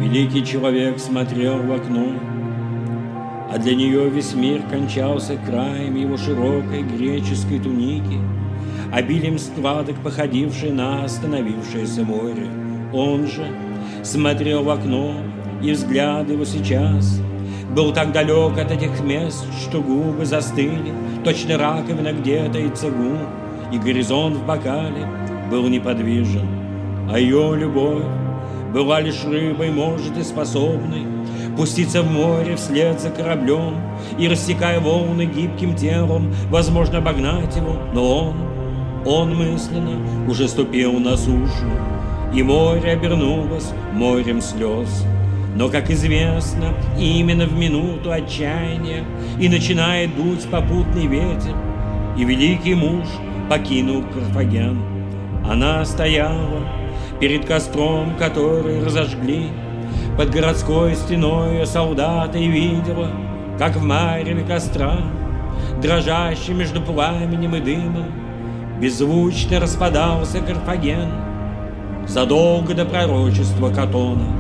Великий человек смотрел в окно, а для нее весь мир кончался краем его широкой греческой туники, обилием складок, походившей на остановившееся море. Он же смотрел в окно, и взгляд его сейчас был так далек от этих мест, что губы застыли, точно раковина где-то и цигун, и горизонт в бокале был неподвижен, а ее любовь была лишь рыбой, может, и способной пуститься в море вслед за кораблем и, рассекая волны гибким телом, возможно, обогнать его, но он мысленно уже ступил на сушу, и море обернулось морем слез. Но, как известно, именно в минуту отчаяния и начинает дуть попутный ветер, и великий муж покинул Карфаген. Она стояла перед костром, который разожгли под городской стеной солдаты, и видела, как в мареве костра, дрожащий между пламенем и дымом, беззвучно распадался Карфаген задолго до пророчества Катона.